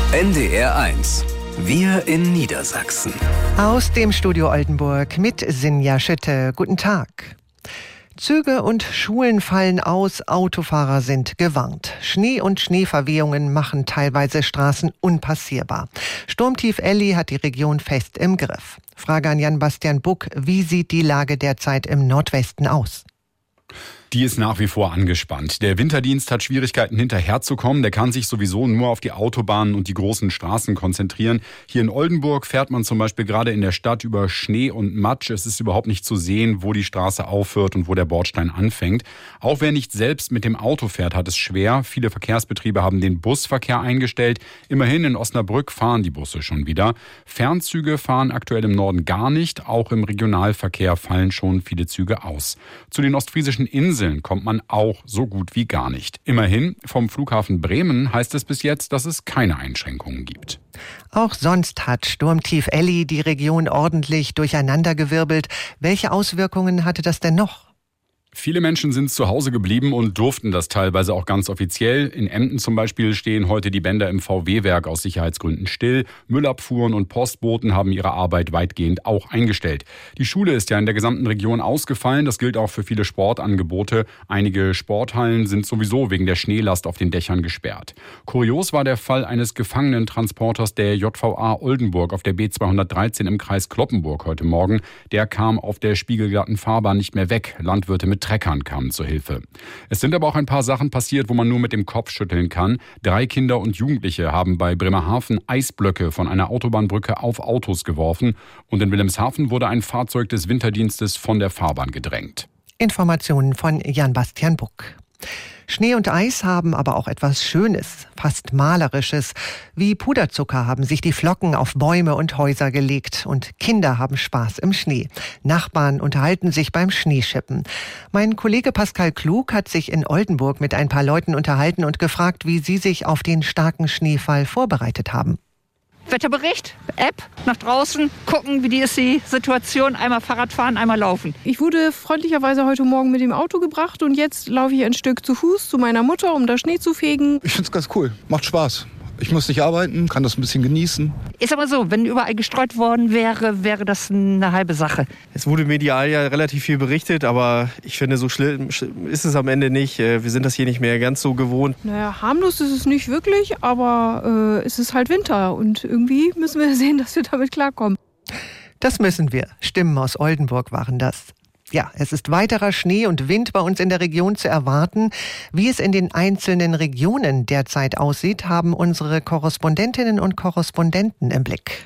NDR 1. Wir in Niedersachsen. Aus dem Studio Oldenburg mit Sinja Schütte. Guten Tag. Züge und Schulen fallen aus, Autofahrer sind gewarnt. Schnee und Schneeverwehungen machen teilweise Straßen unpassierbar. Sturmtief Elli hat die Region fest im Griff. Frage an Jan-Bastian Buck, wie sieht die Lage derzeit im Nordwesten aus? Die ist nach wie vor angespannt. Der Winterdienst hat Schwierigkeiten hinterherzukommen. Der kann sich sowieso nur auf die Autobahnen und die großen Straßen konzentrieren. Hier in Oldenburg fährt man zum Beispiel gerade in der Stadt über Schnee und Matsch. Es ist überhaupt nicht zu sehen, wo die Straße aufhört und wo der Bordstein anfängt. Auch wer nicht selbst mit dem Auto fährt, hat es schwer. Viele Verkehrsbetriebe haben den Busverkehr eingestellt. Immerhin in Osnabrück fahren die Busse schon wieder. Fernzüge fahren aktuell im Norden gar nicht. Auch im Regionalverkehr fallen schon viele Züge aus. Zu den ostfriesischen Inseln kommt man auch so gut wie gar nicht. Immerhin, vom Flughafen Bremen heißt es bis jetzt, dass es keine Einschränkungen gibt. Auch sonst hat Sturmtief Elli die Region ordentlich durcheinandergewirbelt. Welche Auswirkungen hatte das denn noch? Viele Menschen sind zu Hause geblieben und durften das teilweise auch ganz offiziell. In Emden zum Beispiel stehen heute die Bänder im VW-Werk aus Sicherheitsgründen still. Müllabfuhren und Postboten haben ihre Arbeit weitgehend auch eingestellt. Die Schule ist ja in der gesamten Region ausgefallen. Das gilt auch für viele Sportangebote. Einige Sporthallen sind sowieso wegen der Schneelast auf den Dächern gesperrt. Kurios war der Fall eines Gefangenentransporters der JVA Oldenburg auf der B213 im Kreis Cloppenburg heute Morgen. Der kam auf der spiegelglatten Fahrbahn nicht mehr weg. Landwirte mit Treckern kamen zur Hilfe. Es sind aber auch ein paar Sachen passiert, wo man nur mit dem Kopf schütteln kann. 3 Kinder und Jugendliche haben bei Bremerhaven Eisblöcke von einer Autobahnbrücke auf Autos geworfen. Und in Wilhelmshaven wurde ein Fahrzeug des Winterdienstes von der Fahrbahn gedrängt. Informationen von Jan-Bastian Buck. Schnee und Eis haben aber auch etwas Schönes, fast Malerisches. Wie Puderzucker haben sich die Flocken auf Bäume und Häuser gelegt und Kinder haben Spaß im Schnee. Nachbarn unterhalten sich beim Schneeschippen. Mein Kollege Pascal Klug hat sich in Oldenburg mit ein paar Leuten unterhalten und gefragt, wie sie sich auf den starken Schneefall vorbereitet haben. Wetterbericht, App, nach draußen, gucken, wie ist die Situation, einmal Fahrrad fahren, einmal laufen. Ich wurde freundlicherweise heute Morgen mit dem Auto gebracht und jetzt laufe ich ein Stück zu Fuß zu meiner Mutter, um da Schnee zu fegen. Ich finde es ganz cool, macht Spaß. Ich muss nicht arbeiten, kann das ein bisschen genießen. Ist aber so, wenn überall gestreut worden wäre, wäre das eine halbe Sache. Es wurde medial ja relativ viel berichtet, aber ich finde, so schlimm ist es am Ende nicht. Wir sind das hier nicht mehr ganz so gewohnt. Naja, harmlos ist es nicht wirklich, aber es ist halt Winter und irgendwie müssen wir sehen, dass wir damit klarkommen. Das müssen wir. Stimmen aus Oldenburg waren das. Ja, es ist weiterer Schnee und Wind bei uns in der Region zu erwarten. Wie es in den einzelnen Regionen derzeit aussieht, haben unsere Korrespondentinnen und Korrespondenten im Blick.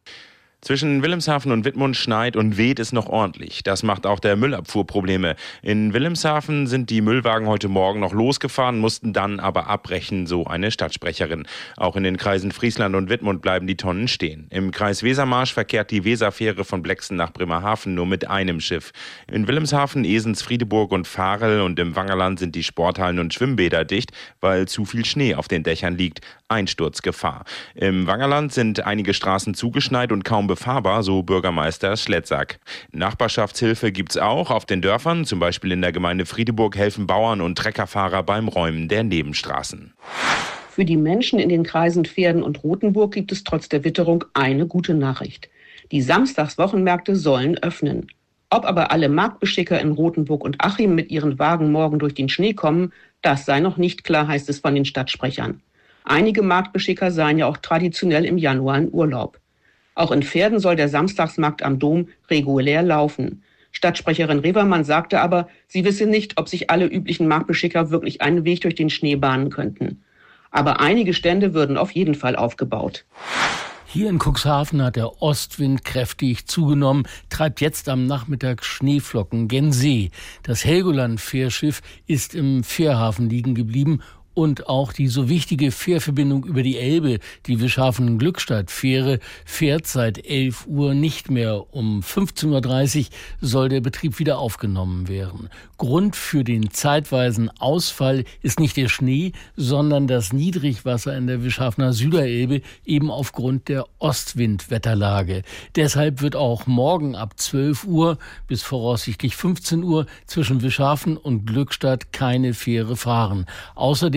Zwischen Wilhelmshaven und Wittmund schneit und weht es noch ordentlich. Das macht auch der Müllabfuhr Probleme. In Wilhelmshaven sind die Müllwagen heute Morgen noch losgefahren, mussten dann aber abbrechen, so eine Stadtsprecherin. Auch in den Kreisen Friesland und Wittmund bleiben die Tonnen stehen. Im Kreis Wesermarsch verkehrt die Weserfähre von Blexen nach Bremerhaven nur mit einem Schiff. In Wilhelmshaven, Esens, Friedeburg und Varel und im Wangerland sind die Sporthallen und Schwimmbäder dicht, weil zu viel Schnee auf den Dächern liegt. Einsturzgefahr. Im Wangerland sind einige Straßen zugeschneit und kaum befahrbar, so Bürgermeister Schletzack. Nachbarschaftshilfe gibt's auch auf den Dörfern, zum Beispiel in der Gemeinde Friedeburg helfen Bauern und Treckerfahrer beim Räumen der Nebenstraßen. Für die Menschen in den Kreisen Verden und Rothenburg gibt es trotz der Witterung eine gute Nachricht. Die Samstagswochenmärkte sollen öffnen. Ob aber alle Marktbeschicker in Rothenburg und Achim mit ihren Wagen morgen durch den Schnee kommen, das sei noch nicht klar, heißt es von den Stadtsprechern. Einige Marktbeschicker seien ja auch traditionell im Januar in Urlaub. Auch in Verden soll der Samstagsmarkt am Dom regulär laufen. Stadtsprecherin Revermann sagte aber, sie wisse nicht, ob sich alle üblichen Marktbeschicker wirklich einen Weg durch den Schnee bahnen könnten. Aber einige Stände würden auf jeden Fall aufgebaut. Hier in Cuxhaven hat der Ostwind kräftig zugenommen, treibt jetzt am Nachmittag Schneeflocken gen See. Das Helgoland-Fährschiff ist im Fährhafen liegen geblieben. Und auch die so wichtige Fährverbindung über die Elbe, die Wischhafen-Glückstadt-Fähre, fährt seit 11 Uhr nicht mehr. Um 15.30 Uhr soll der Betrieb wieder aufgenommen werden. Grund für den zeitweisen Ausfall ist nicht der Schnee, sondern das Niedrigwasser in der Wischhafener Süderelbe, eben aufgrund der Ostwindwetterlage. Deshalb wird auch morgen ab 12 Uhr bis voraussichtlich 15 Uhr zwischen Wischhafen und Glückstadt keine Fähre fahren. Außerdem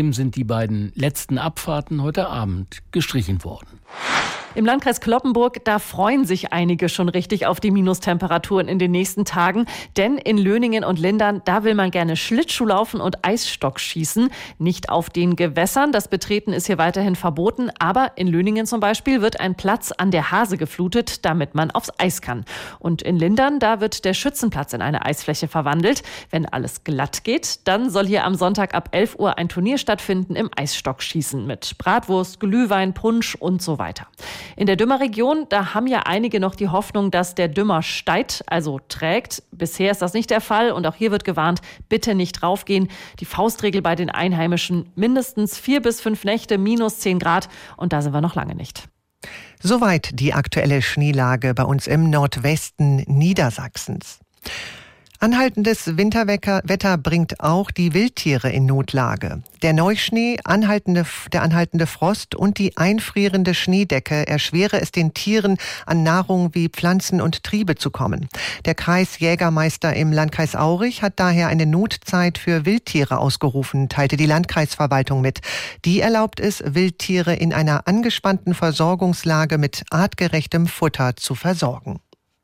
Zudem sind die beiden letzten Abfahrten heute Abend gestrichen worden. Im Landkreis Cloppenburg, da freuen sich einige schon richtig auf die Minustemperaturen in den nächsten Tagen. Denn in Löningen und Lindern, da will man gerne Schlittschuhlaufen und Eisstockschießen. Nicht auf den Gewässern, das Betreten ist hier weiterhin verboten. Aber in Löningen zum Beispiel wird ein Platz an der Hase geflutet, damit man aufs Eis kann. Und in Lindern, da wird der Schützenplatz in eine Eisfläche verwandelt. Wenn alles glatt geht, dann soll hier am Sonntag ab 11 Uhr ein Turnier stattfinden im Eisstockschießen mit Bratwurst, Glühwein, Punsch und so weiter. In der Dümmerregion, da haben ja einige noch die Hoffnung, dass der Dümmer steigt, also trägt. Bisher ist das nicht der Fall und auch hier wird gewarnt, bitte nicht raufgehen. Die Faustregel bei den Einheimischen, mindestens 4 bis 5 Nächte, minus 10 Grad und da sind wir noch lange nicht. Soweit die aktuelle Schneelage bei uns im Nordwesten Niedersachsens. Anhaltendes Winterwetter bringt auch die Wildtiere in Notlage. Der Neuschnee, der anhaltende Frost und die einfrierende Schneedecke erschwere es den Tieren, an Nahrung wie Pflanzen und Triebe zu kommen. Der Kreisjägermeister im Landkreis Aurich hat daher eine Notzeit für Wildtiere ausgerufen, teilte die Landkreisverwaltung mit. Die erlaubt es, Wildtiere in einer angespannten Versorgungslage mit artgerechtem Futter zu versorgen.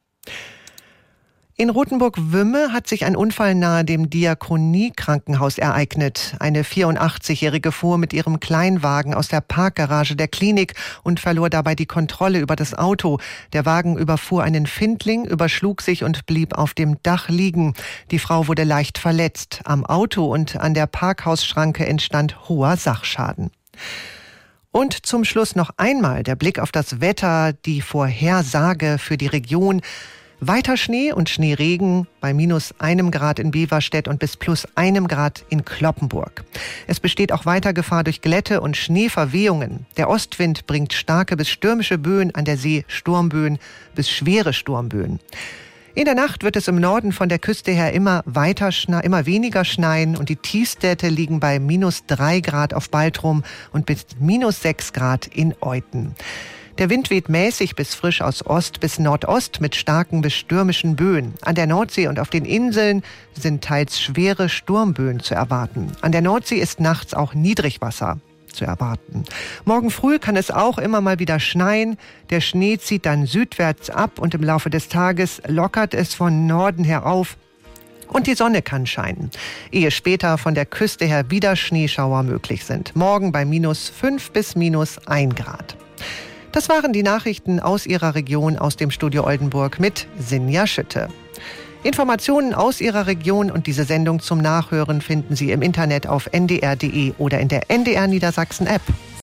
In Rothenburg-Wümme hat sich ein Unfall nahe dem Diakonie-Krankenhaus ereignet. Eine 84-Jährige fuhr mit ihrem Kleinwagen aus der Parkgarage der Klinik und verlor dabei die Kontrolle über das Auto. Der Wagen überfuhr einen Findling, überschlug sich und blieb auf dem Dach liegen. Die Frau wurde leicht verletzt. Am Auto und an der Parkhausschranke entstand hoher Sachschaden. Und zum Schluss noch einmal der Blick auf das Wetter, die Vorhersage für die Region. Weiter Schnee und Schneeregen bei minus 1 Grad in Beverstedt und bis plus 1 Grad in Cloppenburg. Es besteht auch weiter Gefahr durch Glätte und Schneeverwehungen. Der Ostwind bringt starke bis stürmische Böen, an der See Sturmböen bis schwere Sturmböen. In der Nacht wird es im Norden von der Küste her immer weniger schneien und die Tiefststädte liegen bei minus 3 Grad auf Baltrum und bis minus 6 Grad in Euthen. Der Wind weht mäßig bis frisch aus Ost bis Nordost mit starken bis stürmischen Böen. An der Nordsee und auf den Inseln sind teils schwere Sturmböen zu erwarten. An der Nordsee ist nachts auch Niedrigwasser zu erwarten. Morgen früh kann es auch immer mal wieder schneien. Der Schnee zieht dann südwärts ab und im Laufe des Tages lockert es von Norden her auf. Und die Sonne kann scheinen, ehe später von der Küste her wieder Schneeschauer möglich sind. Morgen bei minus 5 bis minus 1 Grad. Das waren die Nachrichten aus Ihrer Region, aus dem Studio Oldenburg mit Sinja Schütte. Informationen aus Ihrer Region und diese Sendung zum Nachhören finden Sie im Internet auf ndr.de oder in der NDR Niedersachsen App.